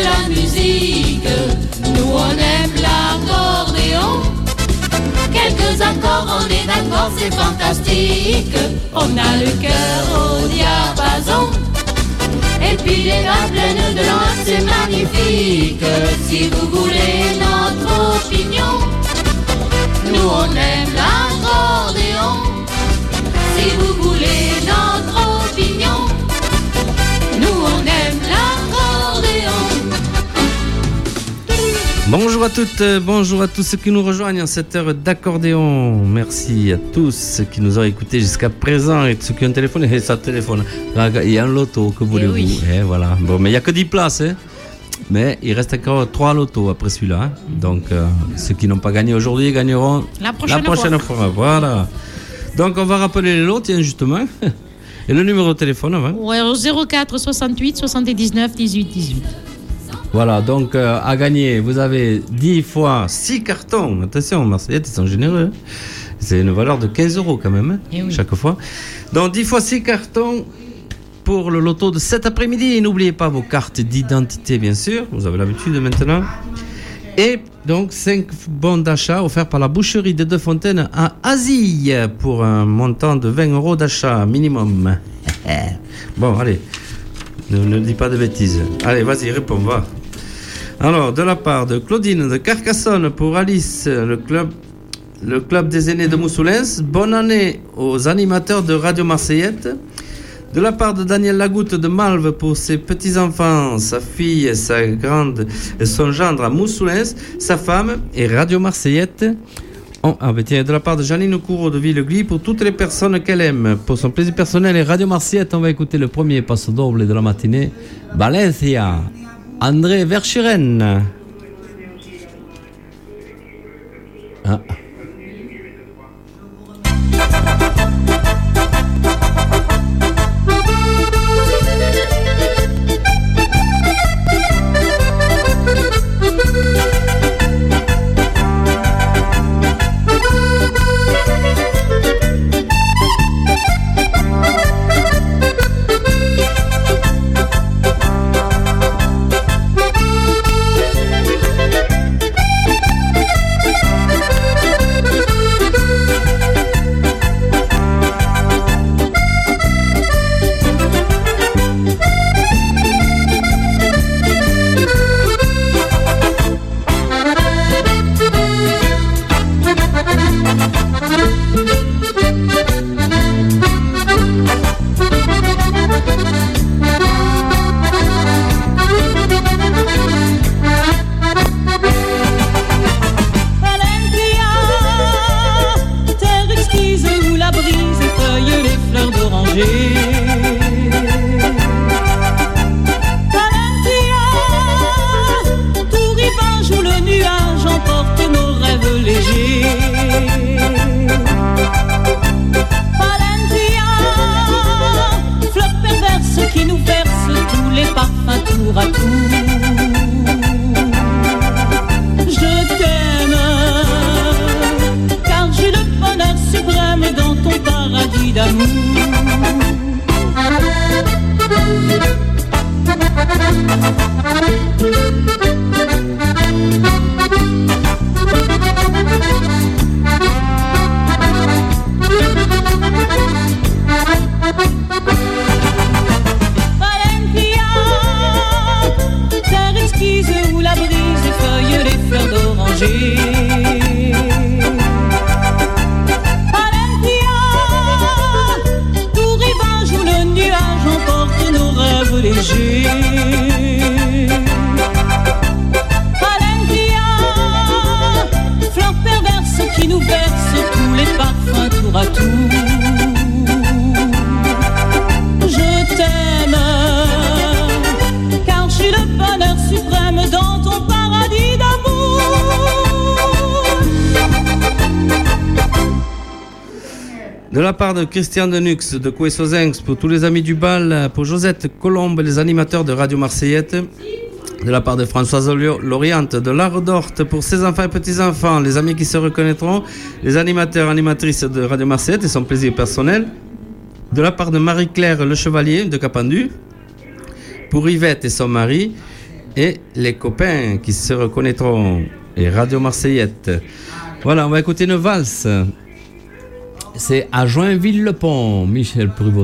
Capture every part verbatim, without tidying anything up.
la musique, nous on aime l'accordéon. Quelques accords, on est d'accord, c'est fantastique. On a le cœur au diapason. Et puis les mains pleines de notes, c'est magnifique. Si vous voulez notre opinion, nous on aime l'accordéon. Si vous voulez notre opinion, nous on aime l'accordéon. Bonjour à toutes, bonjour à tous ceux qui nous rejoignent en cette heure d'accordéon. Merci à tous ceux qui nous ont écoutés jusqu'à présent et ceux qui ont téléphoné. Et ça téléphone. Il y a un loto, que voulez-vous? Et oui. Et voilà. Bon, mais il n'y a que dix places. Hein. Mais il reste encore trois lotos après celui-là. Hein. Donc euh, ceux qui n'ont pas gagné aujourd'hui gagneront la prochaine, la prochaine fois. fois. Voilà. Donc on va rappeler les lots, tiens, justement. Et le numéro de téléphone avant. Ouais, zéro quatre soixante-huit soixante-dix-neuf dix-huit dix-huit. Voilà, donc euh, à gagner, vous avez dix fois six cartons. Attention, Marseillais, ils sont généreux. Hein. C'est une valeur de quinze euros quand même, hein, oui. Chaque fois. Donc dix fois six cartons pour le loto de cet après-midi. Et n'oubliez pas vos cartes d'identité, bien sûr. Vous avez l'habitude maintenant. Et donc cinq bons d'achat offerts par la boucherie des Deux Fontaines à Asie pour un montant de vingt euros d'achat minimum. Bon, allez, ne, ne dis pas de bêtises. Allez, vas-y, réponds, va. Alors, de la part de Claudine de Carcassonne pour Alice, le club, le club des aînés de Moussoulens, bonne année aux animateurs de Radio Marseillette. De la part de Daniel Lagoutte de Malves pour ses petits-enfants, sa fille, sa grande, son gendre à Moussoulens, sa femme et Radio Marseillette. Oh, ah ben tiens, de la part de Janine Courreau de Villeglis pour toutes les personnes qu'elle aime. Pour son plaisir personnel et Radio Marseillette, on va écouter le premier passo doble de la matinée. Valencia, André Verschuren. Ah. De la part de Christian Denux de Couessozinx pour tous les amis du bal, pour Josette Colombe, les animateurs de Radio Marseillette. De la part de Françoise Loriante de l'Arc d'Orte pour ses enfants et petits-enfants, les amis qui se reconnaîtront, les animateurs et animatrices de Radio Marseillette et son plaisir personnel. De la part de Marie-Claire Le Chevalier de Capendu, pour Yvette et son mari. et les copains qui se reconnaîtront. Et Radio Marseillette. Voilà, on va écouter une valse. C'est à Joinville-le-Pont, Michel Pruvot.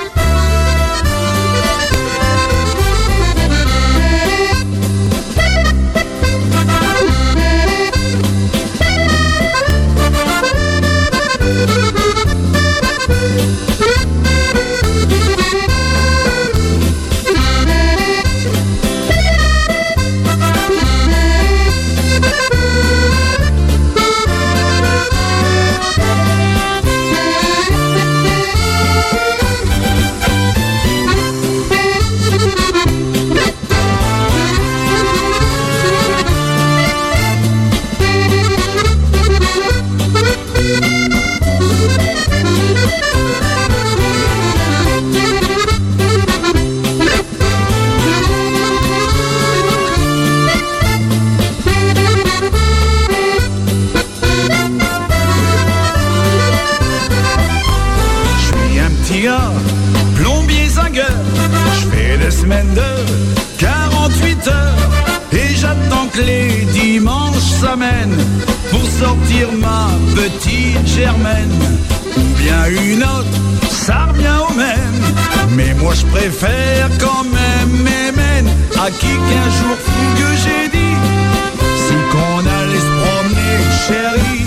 Pour sortir ma petite Germaine, ou bien une autre, ça revient au même. Mais moi je préfère quand même Mémène, à qui qu'un jour fou que j'ai dit, si qu'on allait se promener, chérie,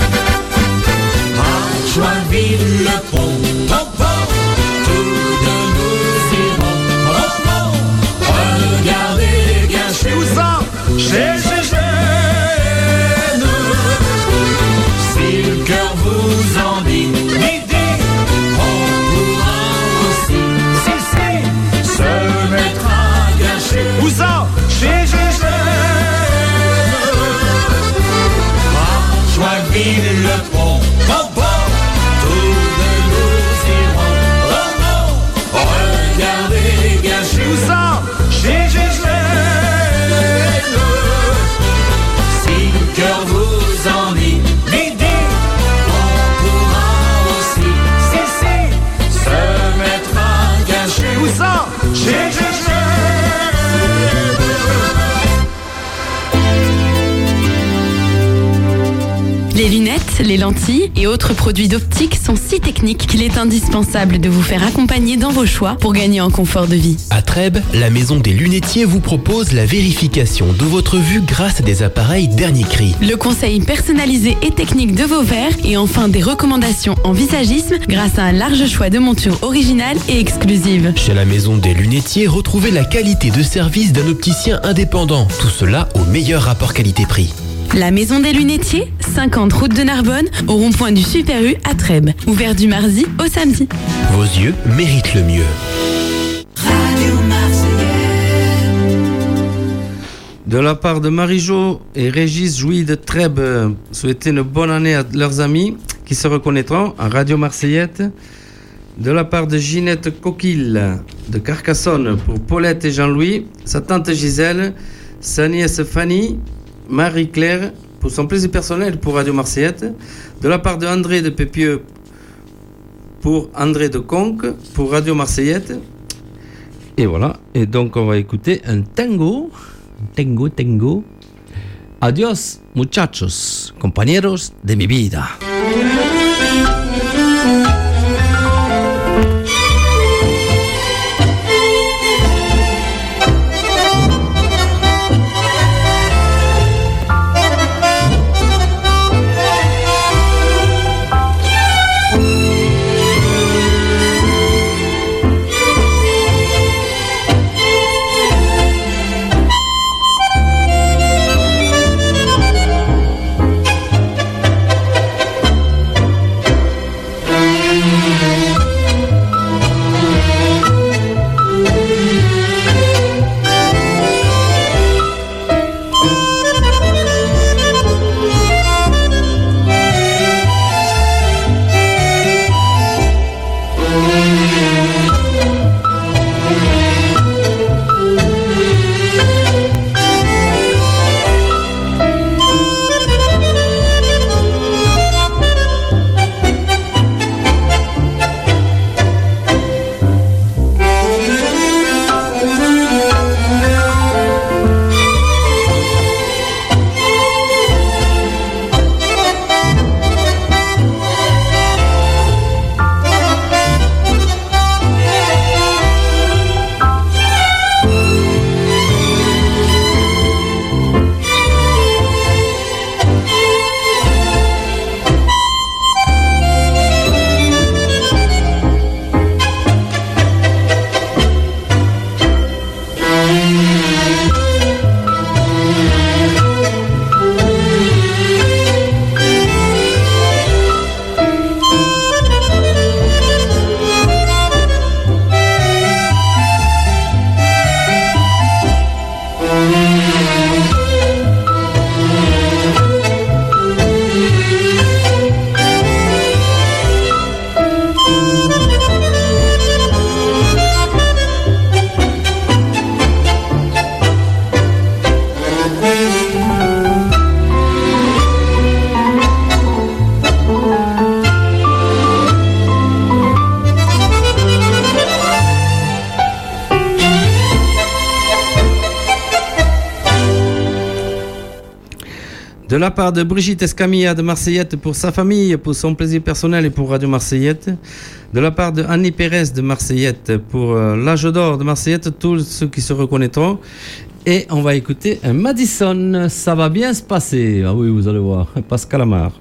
à Joinville-le-Pont, pom pom, tous deux nous irons, pom pom, regardez les gars, où ça, chez chez le cœur vous en dit, midi, on pourra aussi, si, si, se mettre à gâcher. Où ça? Chez Gégène. À Joinville-le-Pont, pom pom, tous deux nous irons, oh non, regardez gâcher. Où ça? Chez Gégène. Si le cœur vous en dit, où ça? Chez Gégène. Les lunettes, les lentilles et autres produits d'optique sont si techniques qu'il est indispensable de vous faire accompagner dans vos choix pour gagner en confort de vie. À Trèbes, la maison des lunetiers vous propose la vérification de votre vue grâce à des appareils dernier cri. Le conseil personnalisé et technique de vos verres et enfin des recommandations en visagisme grâce à un large choix de montures originales et exclusives. Chez la maison des lunetiers, retrouvez la qualité de service d'un opticien indépendant. Tout cela au meilleur rapport qualité-prix. La Maison des Lunetiers, cinquante route de Narbonne, au rond-point du Super U à Trèbes. Ouvert du mardi au samedi. Vos yeux méritent le mieux. Radio Marseillaise. De la part de Marie-Jo et Régis Jouy de Trèbes, souhaitez une bonne année à leurs amis qui se reconnaîtront à Radio Marseillette. De la part de Ginette Coquille de Carcassonne pour Paulette et Jean-Louis, sa tante Gisèle, sa nièce Fanny, Marie-Claire, pour son plaisir personnel pour Radio Marseillette, de la part de André de Pépieux pour André de Conques pour Radio Marseillette. Et voilà, et donc on va écouter un tango, tango, tango. Adiós, muchachos, compañeros de mi vida. De la part de Brigitte Escamilla de Marseillette pour sa famille, pour son plaisir personnel et pour Radio Marseillette. De la part de Annie Pérez de Marseillette pour euh, l'âge d'or de Marseillette, tous ceux qui se reconnaîtront. Et on va écouter un Madison, ça va bien se passer. Ah oui, vous allez voir, Pascal Amar.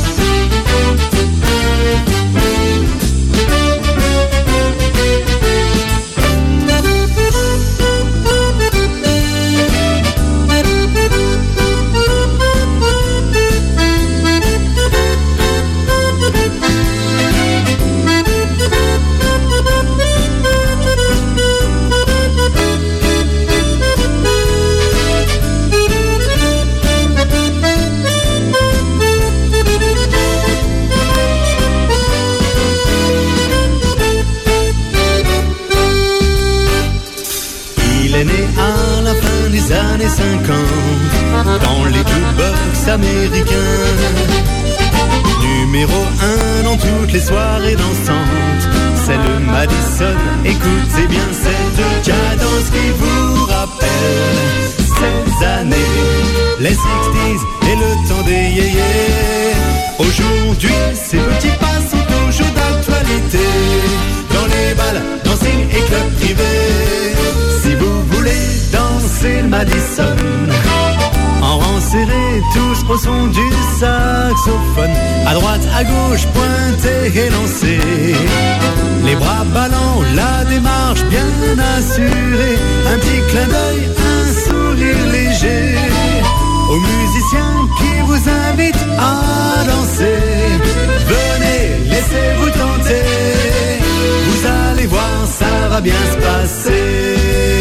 Années cinquante, dans les jukebox américains, numéro un dans toutes les soirées dansantes, c'est le Madison. Écoutez bien cette cadence qui vous rappelle ces années, les sixties et le temps des yéyés. Aujourd'hui, ces petits pas sont toujours d'actualité, dans les balles, dancing et clubs privés. Si vous voulez danser le Madison, en rang serré, tous au son du saxophone, à droite, à gauche, pointé et lancé, les bras ballants, la démarche bien assurée, un petit clin d'œil, un sourire léger, aux musiciens qui vous invitent à danser. Venez, laissez-vous tenter, vous allez voir, ça va bien se passer.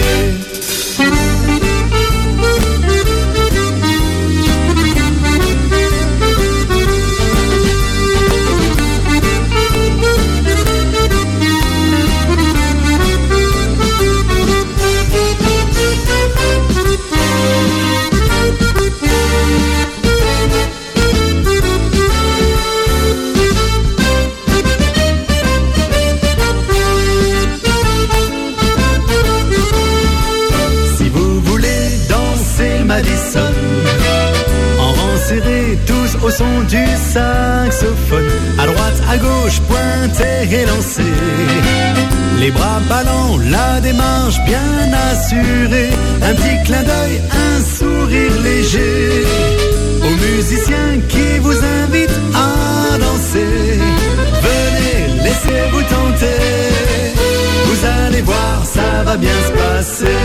Madison, en rang serré, tous au son du saxophone, à droite, à gauche, pointé et lancé, les bras ballants, la démarche bien assurée, un petit clin d'œil, un sourire léger, aux musiciens qui vous invitent à danser. Venez, laissez-vous tenter, vous allez voir, ça va bien se passer.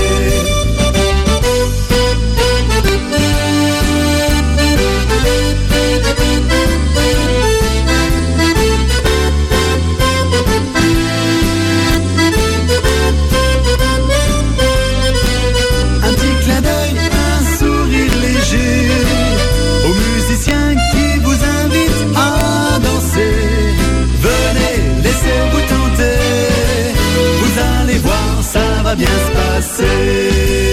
Va bien se passer.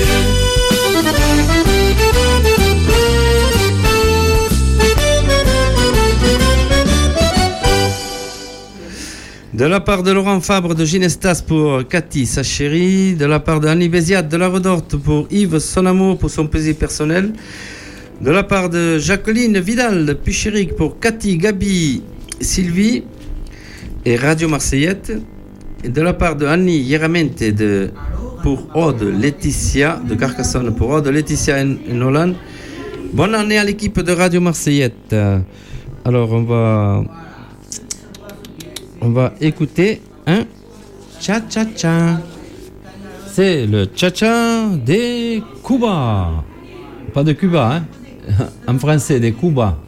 De la part de Laurent Fabre de Ginestas pour Cathy, sa chérie. De la part d'Annie Béziat de la Redorte pour Yves, son amour, pour son plaisir personnel. De la part de Jacqueline Vidal de Puchéric pour Cathy, Gabi, Sylvie et Radio Marseillette. Et de la part de Annie Hieramente de, pour Aude Laetitia de Carcassonne, pour Aude Laetitia et Nolan. Bonne année à l'équipe de Radio Marseillette. Alors on va on va écouter un cha-cha-cha. C'est le cha-cha des Cuba. Pas de Cuba, hein. En français, des Cuba.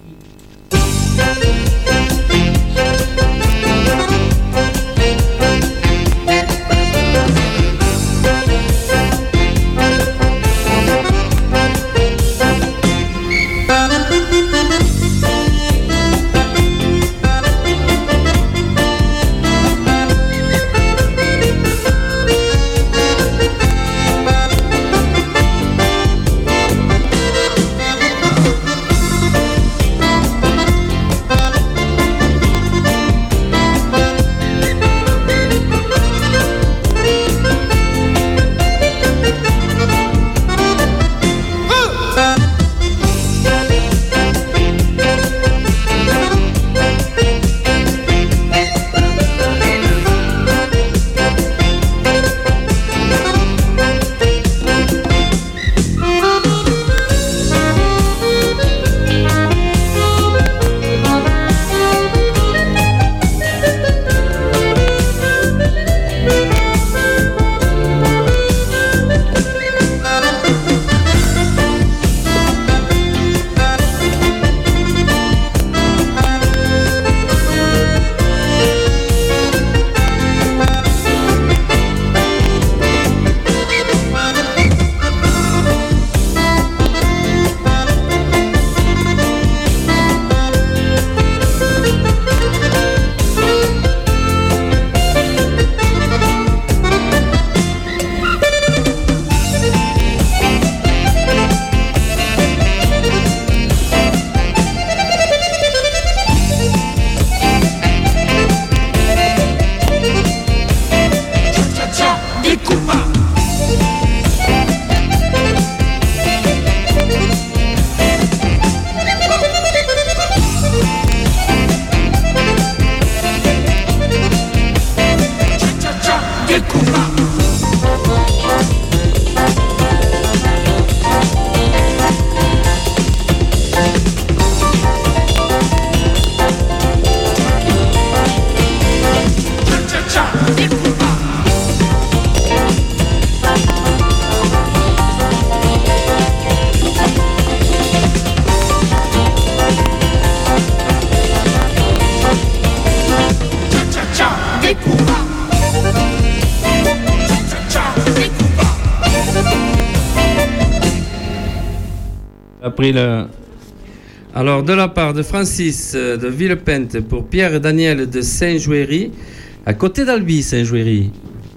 Après le... Alors, de la part de Francis euh, de Villepinte pour Pierre et Daniel de Saint-Jouéry, à côté d'Albi, Saint-Jouéry.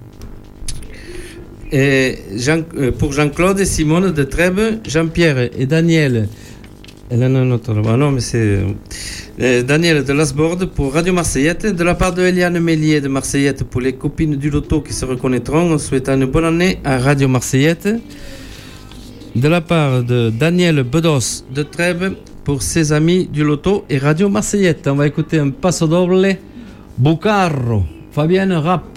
Et Jean, euh, pour Jean-Claude et Simone de Trèbes, Jean-Pierre et Daniel. Elle en a un autre là-bas. Non, mais c'est. Euh, Daniel de Lasborde pour Radio Marseillette. De la part de Eliane Mélier de Marseillette pour les copines du loto qui se reconnaîtront, en souhaitant une bonne année à Radio Marseillette. De la part de Daniel Bedos de Trèbes pour ses amis du loto et Radio Marseillette. On va écouter un passo doble. Bucarro, Fabienne Rapp.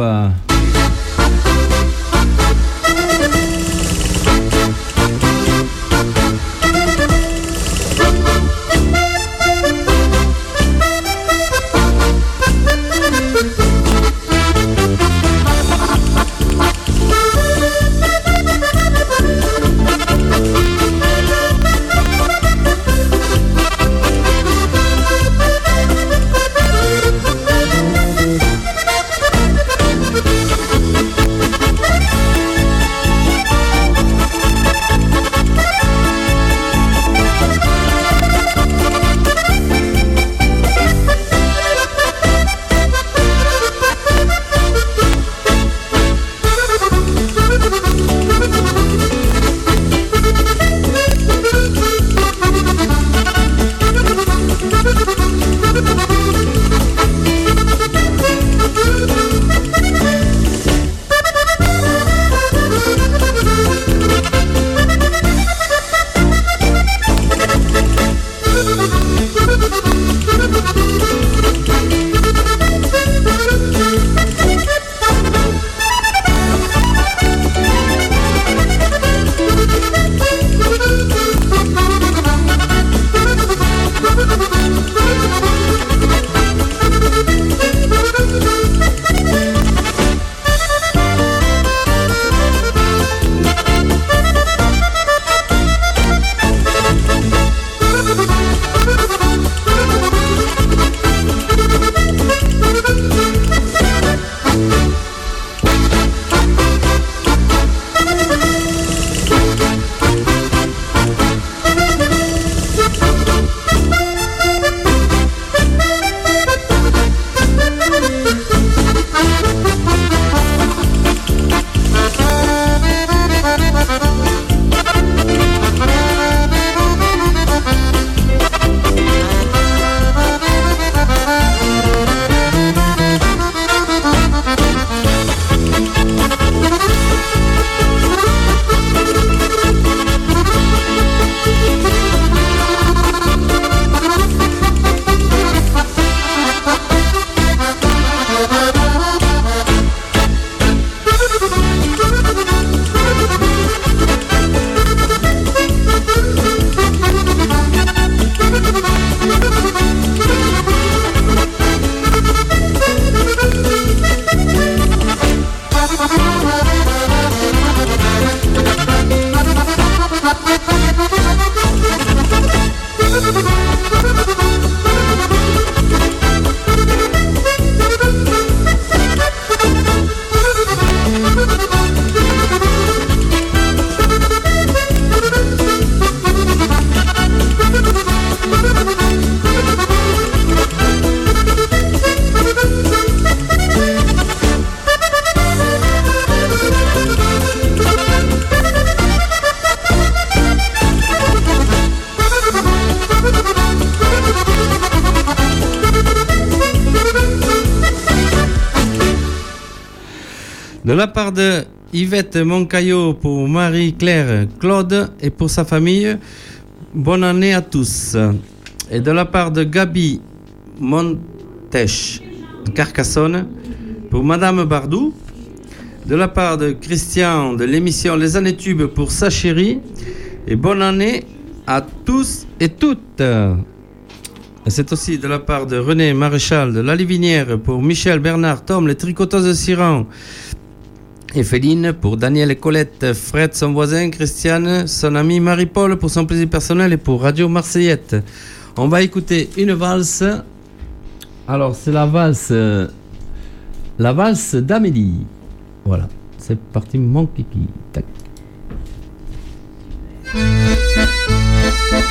De la part de Yvette Moncaillot pour Marie-Claire Claude et pour sa famille, bonne année à tous. Et de la part de Gabi Montèche de Carcassonne pour Madame Bardou. De la part de Christian de l'émission Les Années Tubes pour sa chérie. Et bonne année à tous et toutes. Et c'est aussi de la part de René Maréchal de La Livinière pour Michel, Bernard, Tom, les tricoteuses de Siran. Et Féline pour Daniel et Colette, Fred son voisin, Christiane, son ami Marie-Paul pour son plaisir personnel et pour Radio Marseillette. On va écouter une valse. Alors c'est la valse, la valse d'Amélie. Voilà, c'est parti mon kiki. Tac.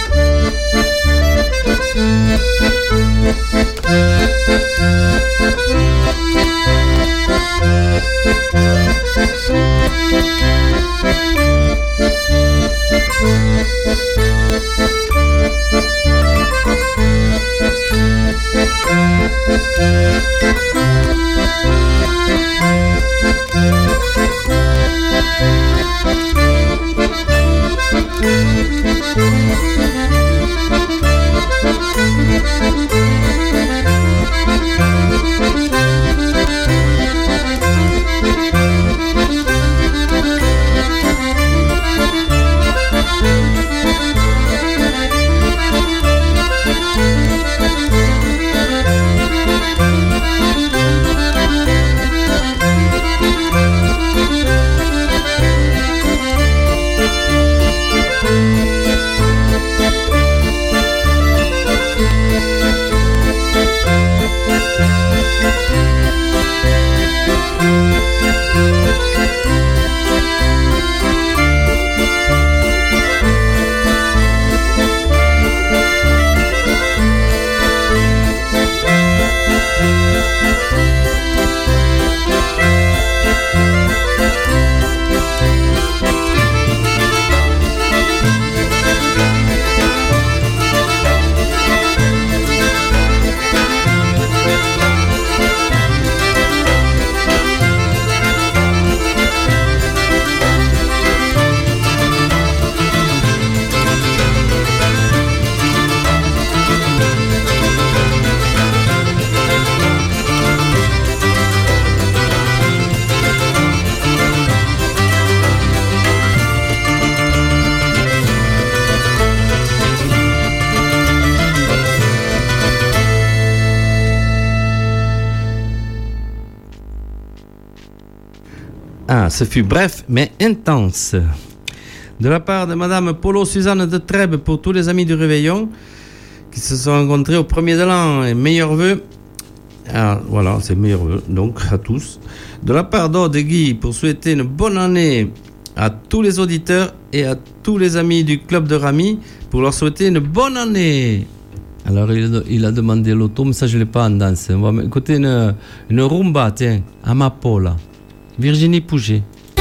Ah, ce fut bref mais intense. De la part de Madame Polo Suzanne de Trèbes pour tous les amis du Réveillon qui se sont rencontrés au premier de l'an et meilleurs vœux. Ah, voilà, c'est meilleurs vœux, donc à tous. De la part d'Aude et Guy pour souhaiter une bonne année à tous les auditeurs et à tous les amis du club de Rami pour leur souhaiter une bonne année. Alors il, il a demandé l'auto, mais ça je ne l'ai pas en danse. On va écouter une, une rumba, tiens, Amapola, Virginie Pouget.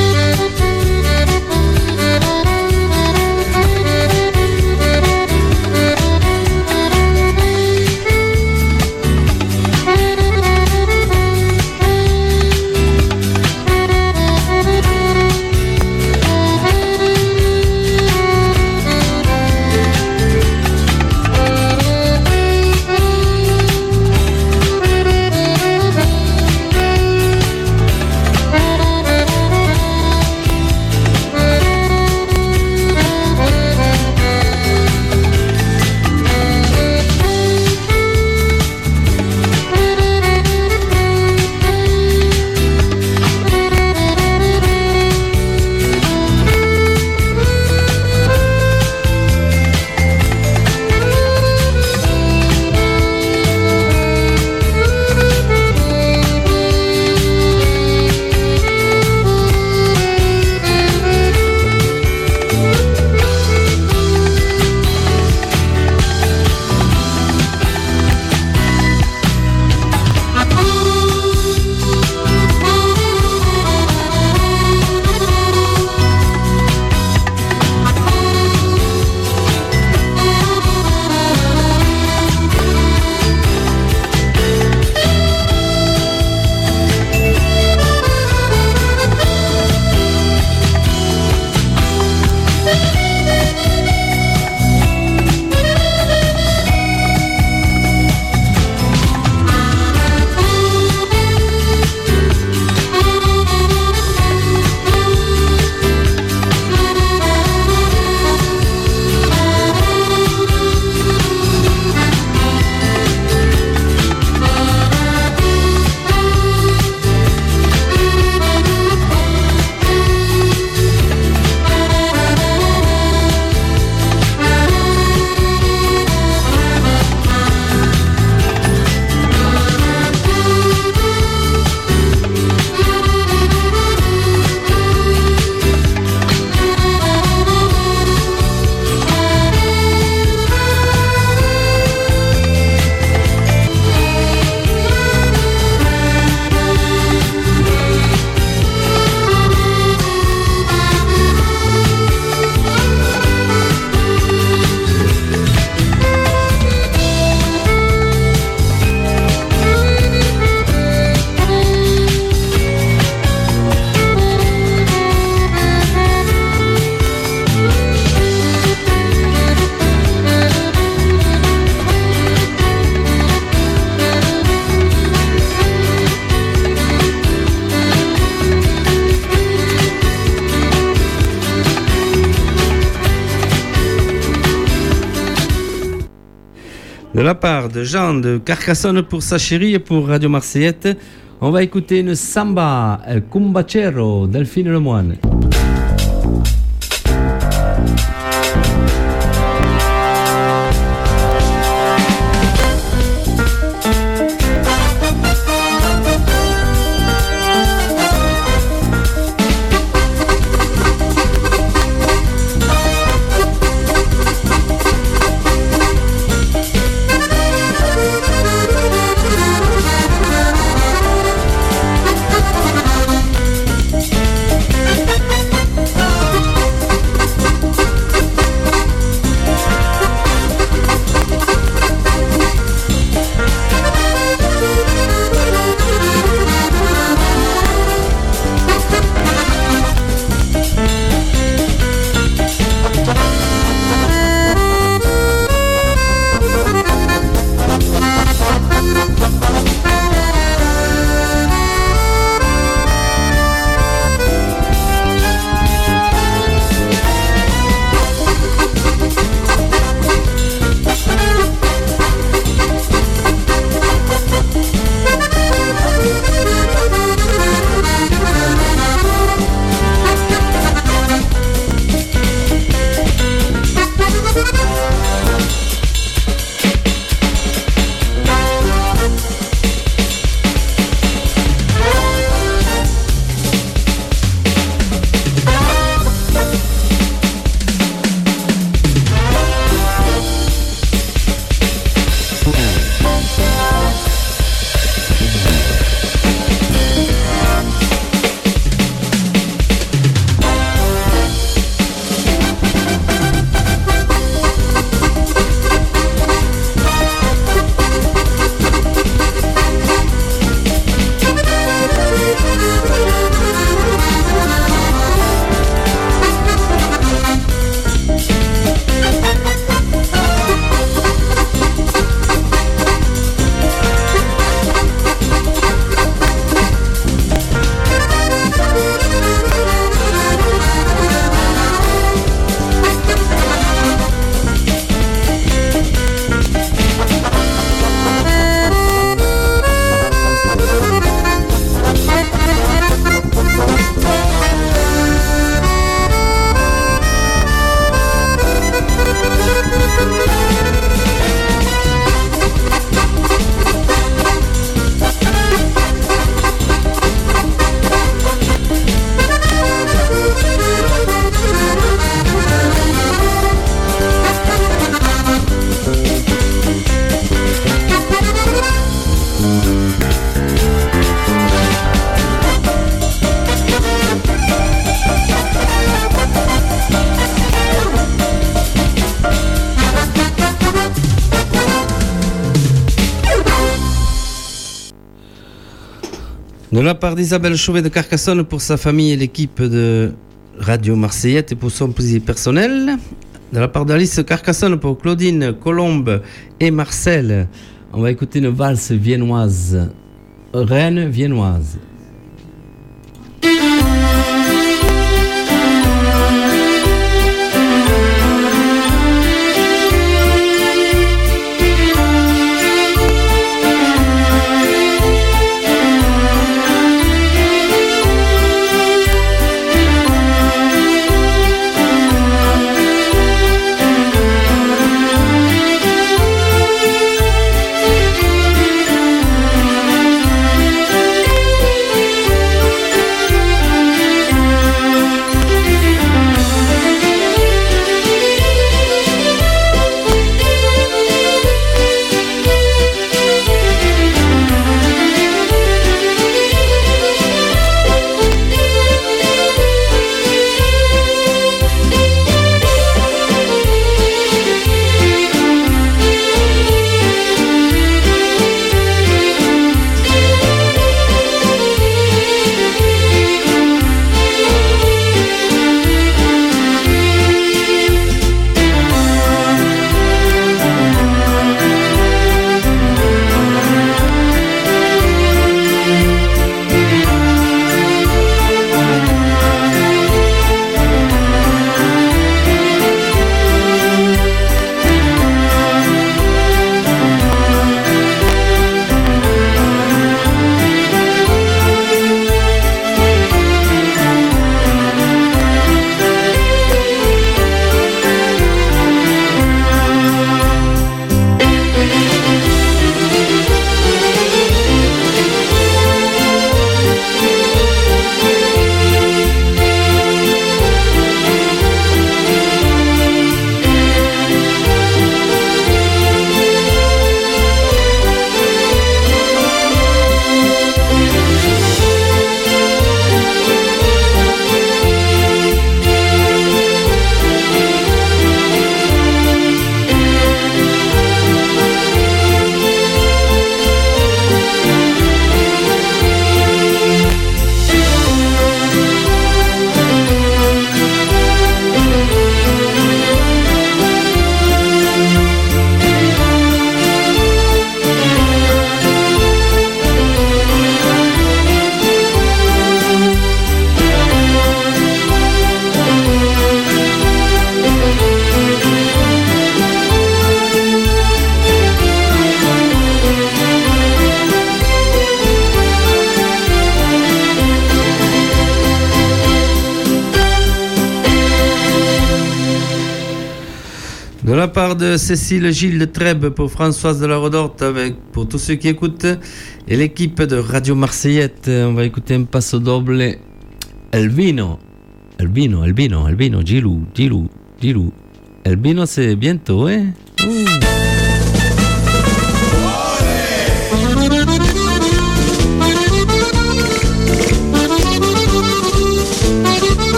De la part de Jean de Carcassonne pour sa chérie et pour Radio Marseillette, on va écouter une samba, El Cumbachero, Delphine Lemoine. Thank you. De la part d'Isabelle Chauvet de Carcassonne pour sa famille et l'équipe de Radio Marseillette et pour son plaisir personnel. De la part d'Alice Carcassonne pour Claudine, Colombe et Marcel. On va écouter une valse viennoise. Reine viennoise. De la part de Cécile Gilles de Trèbes pour Françoise de la Redorte, avec, pour tous ceux qui écoutent, et l'équipe de Radio Marseillette, on va écouter un passo doble. Elvino, Elvino, Elvino, Elvino, Gilou, Gilou, Gilou. Elvino, c'est bientôt, hein? Ouh.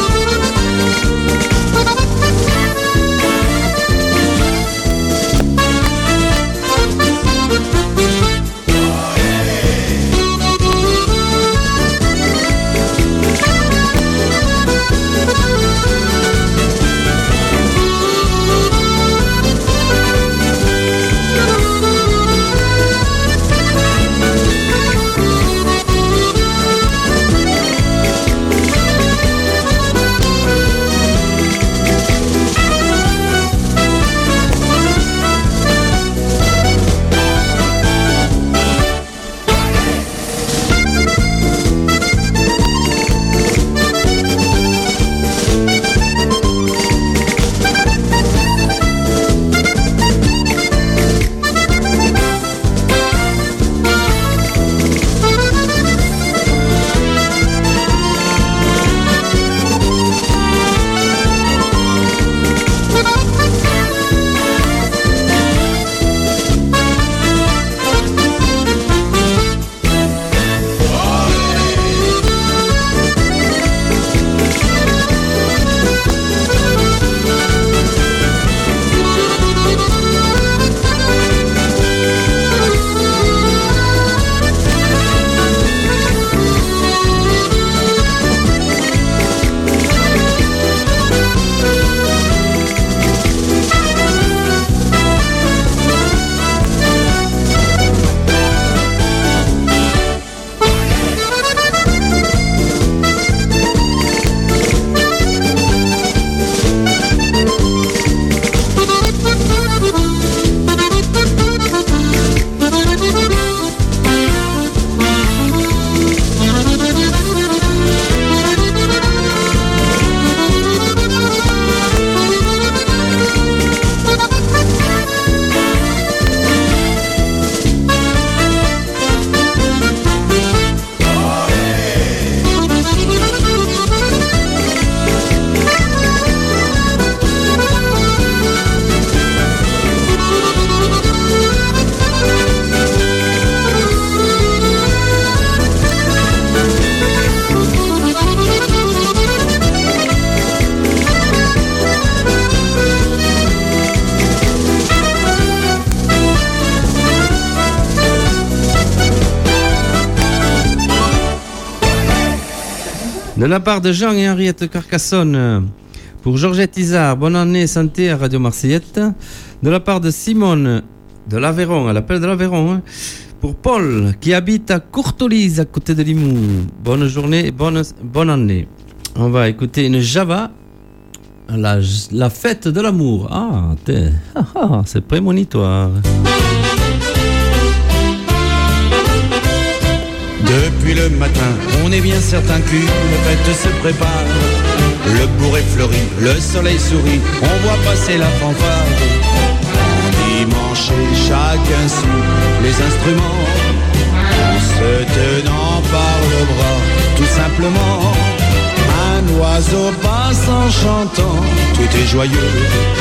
Thank you. De la part de Jean et Henriette de Carcassonne, pour Georgette Isard, bonne année, santé à Radio Marseillette. De la part de Simone de l'Aveyron, elle appelle de l'Aveyron, hein, pour Paul qui habite à Courtolise à côté de Limoux. Bonne journée et bonne, bonne année. On va écouter une Java, la, la fête de l'amour. Ah, ah, ah c'est prémonitoire. Depuis le matin, on est bien certain qu'une fête se prépare. Le bourg est fleuri, le soleil sourit, on voit passer la fanfare. En dimanche et chacun suit les instruments, en se tenant par le bras, tout simplement. Un oiseau passe en chantant, tout est joyeux.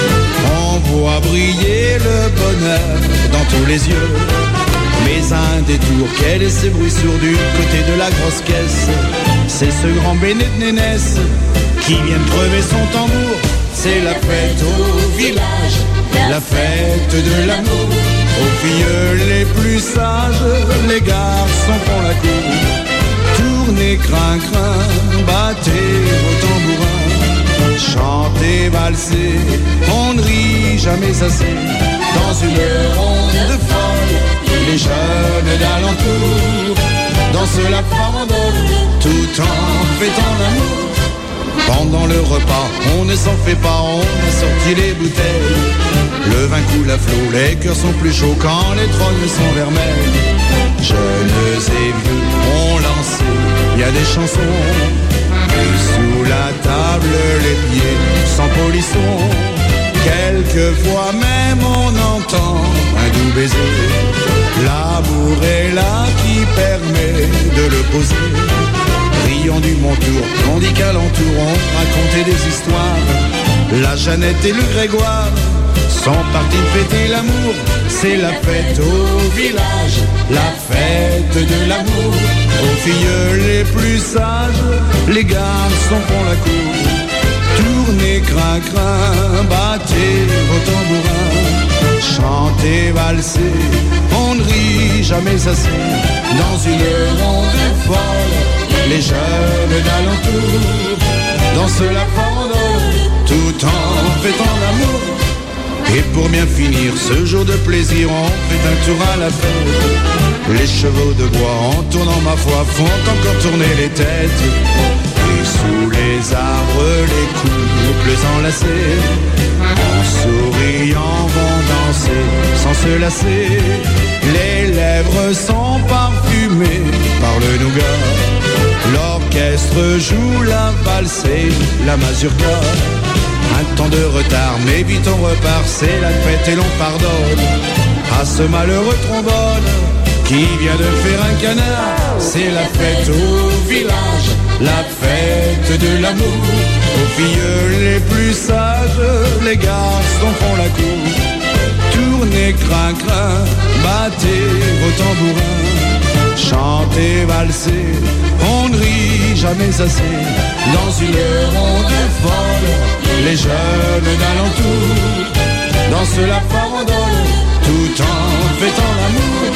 On voit briller le bonheur dans tous les yeux. Mais un détour, quel est ce bruit sourd du côté de la grosse caisse? C'est ce grand béné de Nénès qui vient de crever son tambour. C'est la fête au village, la fête de l'amour. Aux filles les plus sages, les garçons font la cour. Tournez, crin, crin, battez vos tambourins. Chantez, valsez, on ne rit jamais assez. Dans une ronde folle, les jeunes d'alentour dansent la farandole tout en fêtant l'amour. Pendant le repas, on ne s'en fait pas, on a sorti les bouteilles. Le vin coule à flot, les cœurs sont plus chauds quand les trognes sont vermeilles. Jeunes et vieux ont lancé, il y a des chansons. Et sous la table, les pieds sans polisson. Quelquefois même on entend un doux baiser. L'amour est là qui permet de le poser. Rions du Montour, on dit qu'alentour on racontait des histoires. La Jeannette et le Grégoire sont partis fêter l'amour. C'est la fête au village, la fête de l'amour. Aux filles les plus sages, les garçons font la cour. Tournez, crin, crin, battez vos tambourins. Chantez, valsez, on ne rit jamais assez. Dans une ronde folle, les jeunes d'alentour dansent la farandole tout en fêtant l'amour. Et pour bien finir ce jour de plaisir, on fait un tour à la fête. Les chevaux de bois en tournant ma foi font encore tourner les têtes. Et sous les arbres les couples enlacés, en souriant vont danser sans se lasser. Les lèvres sont parfumées par le nougat. L'orchestre joue la valse et la mazurka. Un temps de retard, mais vite on repart, c'est la fête et l'on pardonne à ce malheureux trombone qui vient de faire un canard. C'est la fête au village, la fête de l'amour. Aux filles les plus sages, les garçons font la cour. Tournez, crin, crin, battez vos tambourins. Chantez, valsez, on ne rit jamais assez. Dans une ronde folle, les jeunes d'alentour dansent la farandole tout en fêtant l'amour.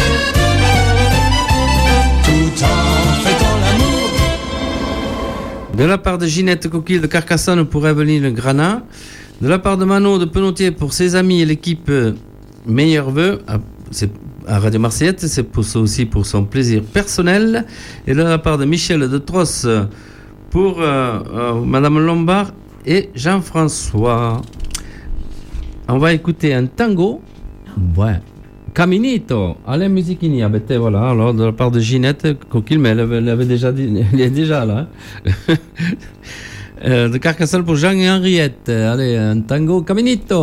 Tout en fêtant l'amour. De la part de Ginette Coquille de Carcassonne pour Evelyne Granat. De la part de Mano de Penotier pour ses amis et l'équipe Meilleurs Vœux à, à Radio Marseillette, c'est pour ça aussi pour son plaisir personnel. Et de la part de Michel de Trosse pour euh, euh, Madame Lombard et Jean-François. On va écouter un tango. Ouais. Caminito. Allez, musichini. Ah, ben, voilà. Alors, de la part de Ginette Coquille, mais elle avait, elle avait déjà dit, elle est déjà là. Hein. euh, de Carcassonne pour Jean et Henriette. Allez, un tango Caminito.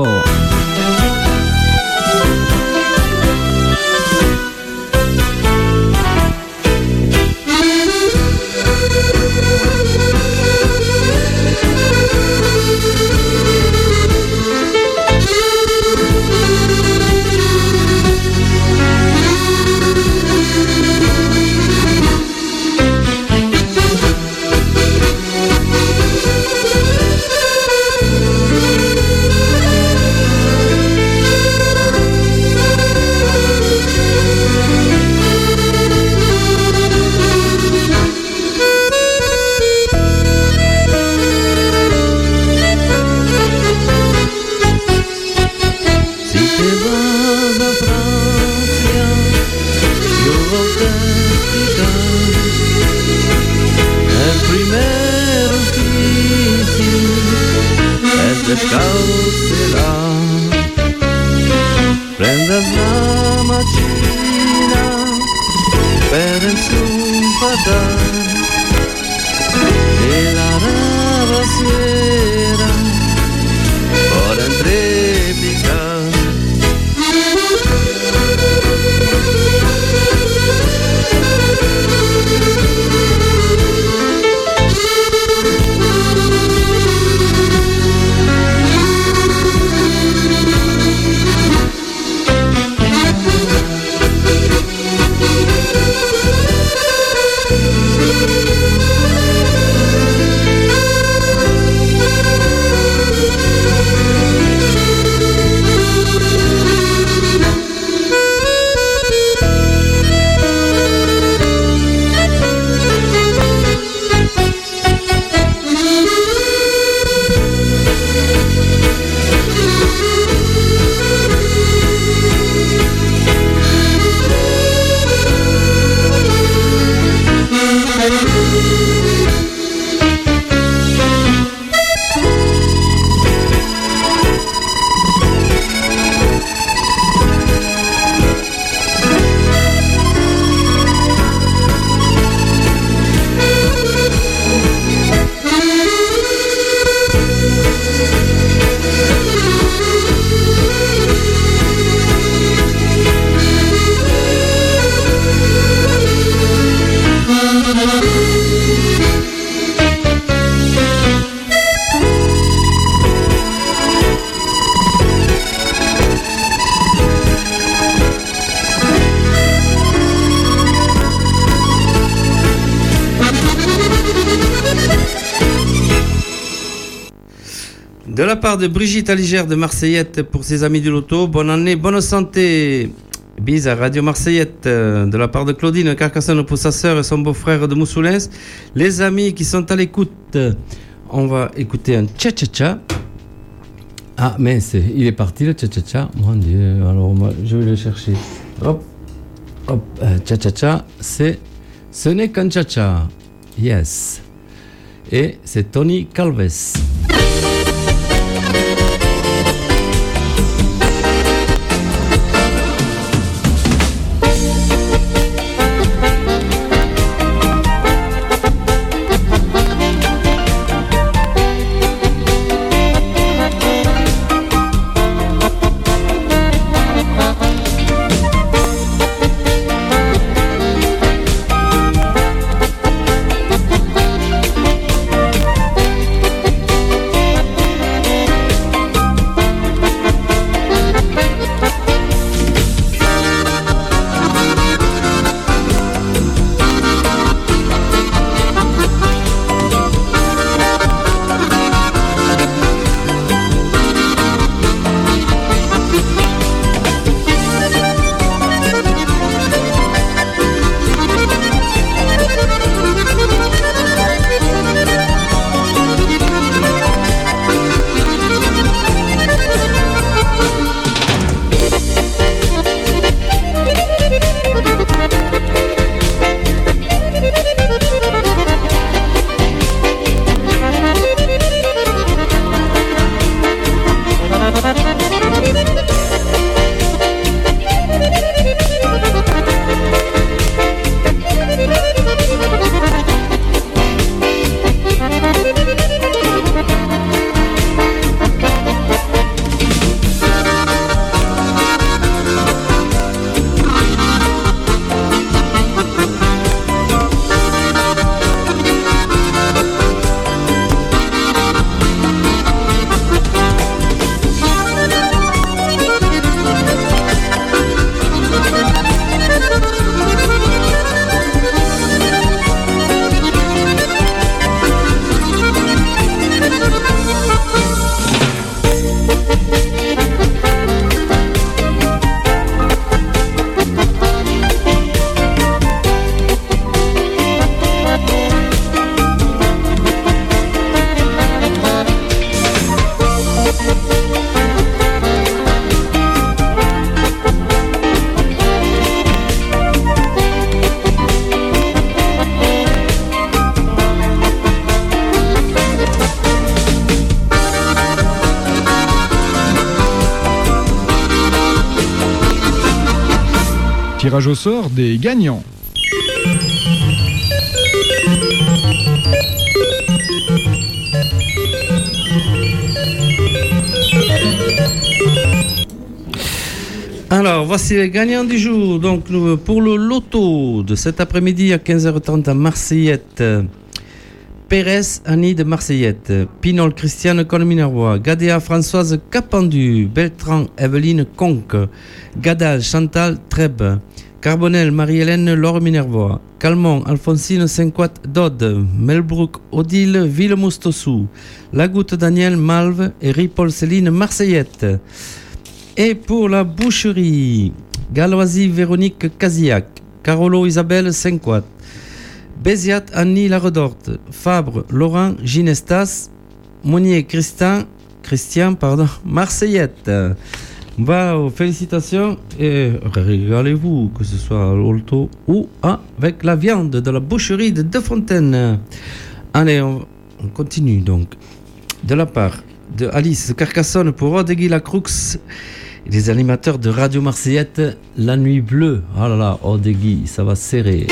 prendas la mattina per il padre e la rara sera por entrepicar. De la part de Brigitte Aligère de Marseillette pour ses amis du loto, bonne année, bonne santé. Bise à Radio Marseillette de la part de Claudine Carcassonne pour sa sœur et son beau-frère de Moussoulens. Les amis qui sont à l'écoute, on va écouter un tcha-tcha-tcha. Ah, mais c'est, il est parti le tcha-tcha-tcha. Mon Dieu, alors moi, je vais le chercher. Hop, hop, euh, tcha-tcha-tcha, c'est, ce n'est qu'un tcha-tcha. Yes. Et c'est Tony Calves. tirage au sort des gagnants. Alors, voici les gagnants du jour. Donc, pour le loto de cet après-midi à quinze heures trente à Marseillette, Pérez Annie de Marseillette, Pinol Christiane Colminervois, Gadea Françoise Capendu, Beltran Evelyne Conque, Gadal Chantal Trèbe, Carbonel Marie-Hélène Laure Minervois, Calmont Alphonsine Cinquat Dodd, Melbrook Odile Villemoustossou, Lagoutte Daniel Malve et Ripoll Céline Marseillette. Et pour la boucherie, Galoisie Véronique Casillac, Carolo Isabelle Cinquat, Béziat Annie Laredorte, Fabre Laurent Ginestas, Monnier Christian, Christian pardon, Marseillette. Voilà, félicitations et régalez-vous, que ce soit à l'Olto ou avec la viande de la boucherie de De Fontaine. Allez, on, on continue donc. De la part de Alice de Carcassonne pour Odegui Lacroux, les animateurs de Radio Marseillette, La Nuit Bleue. Oh là là, Odegui, ça va serrer.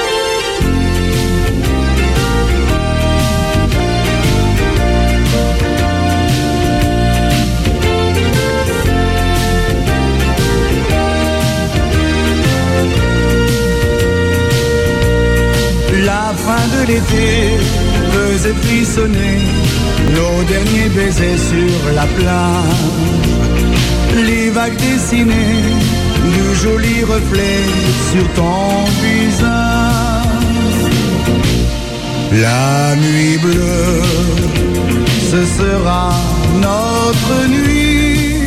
La fin de l'été faisait frissonner nos derniers baisers sur la plage. Les vagues dessinaient de jolis reflets sur ton visage. La nuit bleue, ce sera notre nuit.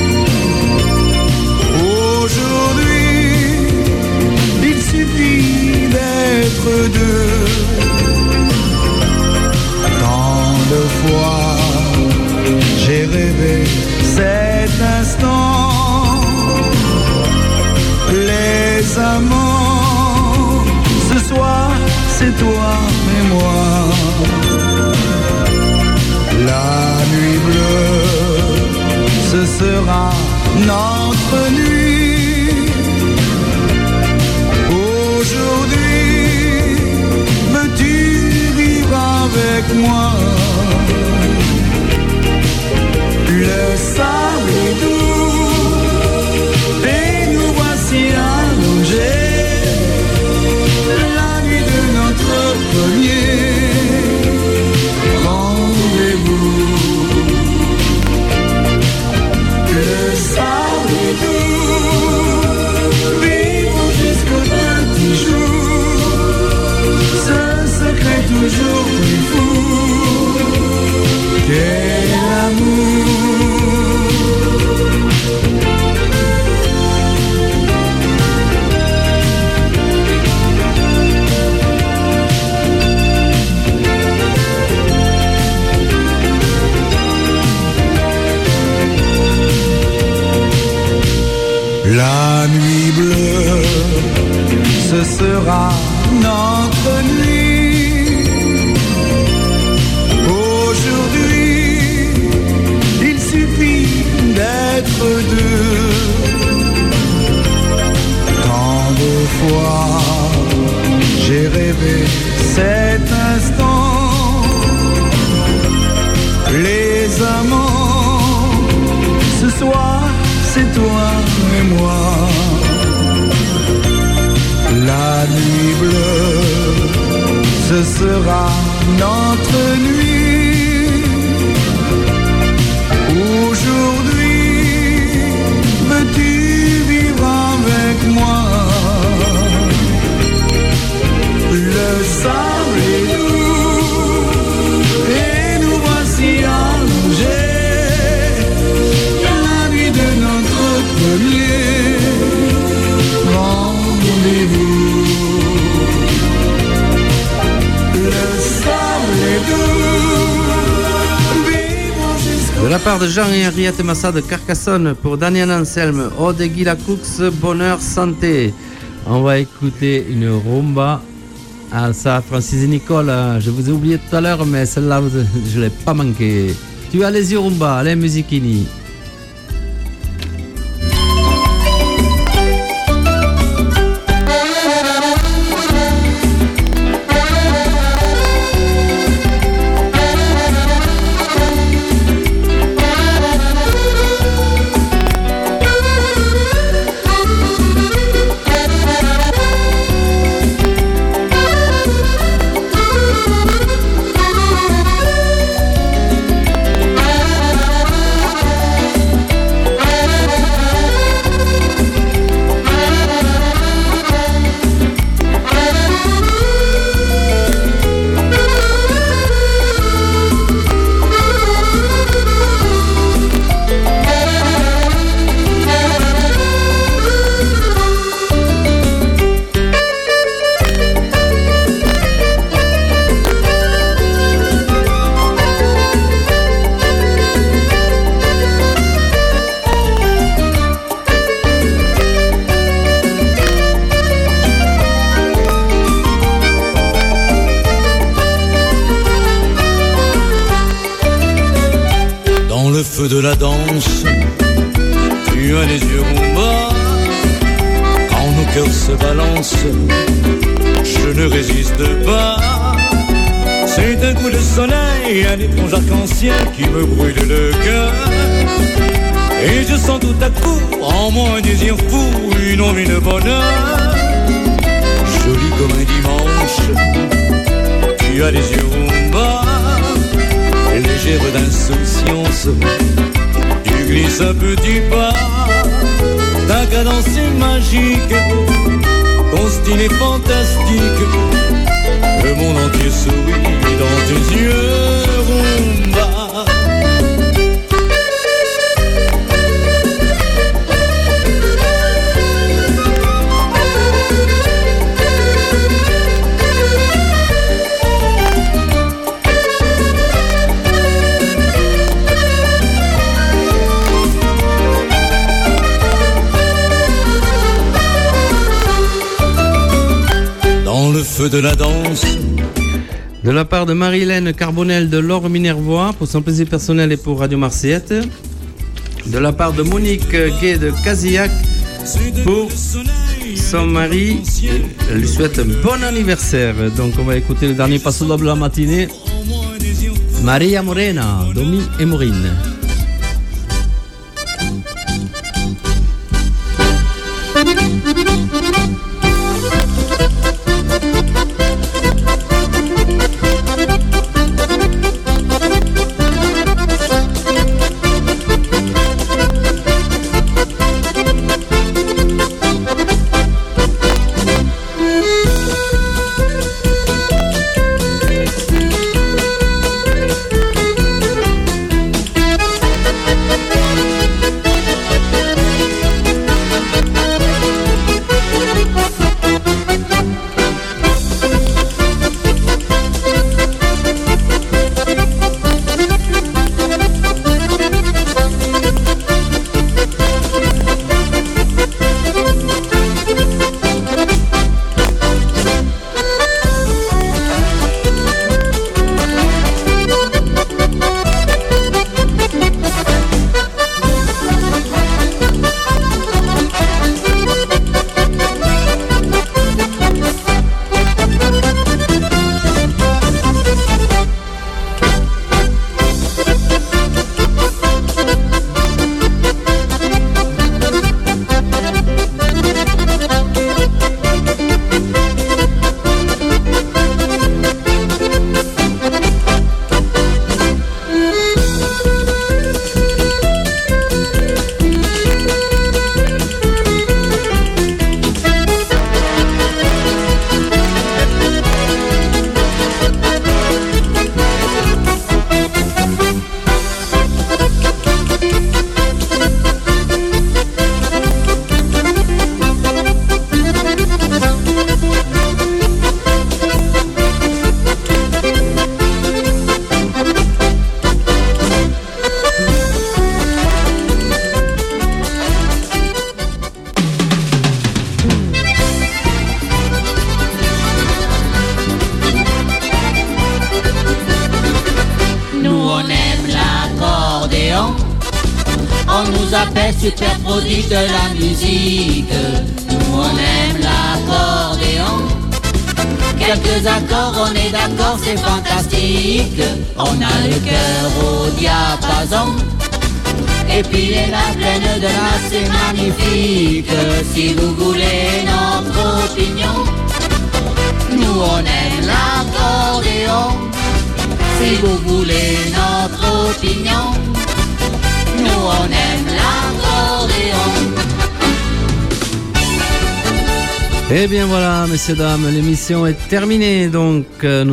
Aujourd'hui, il suffit d'être deux. Tant de fois, j'ai rêvé cet instant. Les amants, ce soir, c'est toi et moi. La nuit bleue, ce sera notre nuit. Aujourd'hui, veux-tu vivre avec moi? Le sable est doux et nous voici allongés. La nuit de notre premier rendez-vous. Le sable est doux, vivons jusqu'au petit jour. Ce secret toujours plus fou qu'est l'amour. La nuit bleue, ce sera notre nuit. Aujourd'hui, il suffit d'être deux. Tant de fois, j'ai rêvé cet instant. Les amants, ce soir, c'est toi et moi. La nuit bleue, ce sera notre nuit. Aujourd'hui, veux-tu vivre avec moi? Le sable est doux et nous voici allongés. Premier rendez-vous. Le sable est doux. De la part de Jean et Henriette Massa de Carcassonne pour Daniel Anselme, Odegui Lacroux, bonheur, santé. On va écouter une rumba. Ah, ça, Francis et Nicole, je vous ai oublié tout à l'heure, mais celle-là, je ne l'ai pas manqué. Tu as les yeux rumba, allez, musiquini. feu de la danse, tu as les yeux ronds, quand nos cœurs se balancent, je ne résiste pas. C'est un coup de soleil, un étrange arc-en-ciel qui me brûle le cœur. Et je sens tout à coup en moi un désir fou, une envie de bonheur. Joli comme un dimanche, tu as les yeux ronds, légère d'insouciance, tu glisses un petit pas. Ta cadence est magique, ton style est fantastique. Le monde entier sourit dans tes yeux rumba. Le feu de la danse. De la part de Marie-Hélène Carbonel de Laure Minervois pour son plaisir personnel et pour Radio Marseillette. De la part de Monique Gay de Casillac pour son mari. Elle lui souhaite un bon anniversaire. Donc on va écouter le dernier passo doble de la matinée. Maria Morena, Domi et Maureen. Super prodige de la musique, nous on aime l'accordéon. Quelques accords, on est d'accord, c'est fantastique. On a le cœur au diapason. Et puis les la plaine de la, c'est magnifique. Si vous voulez notre opinion, nous on aime l'accordéon. Si vous voulez notre opinion, nous on aime l'accordéon. Et bien voilà, messieurs, dames, l'émission est terminée. Donc, euh, nous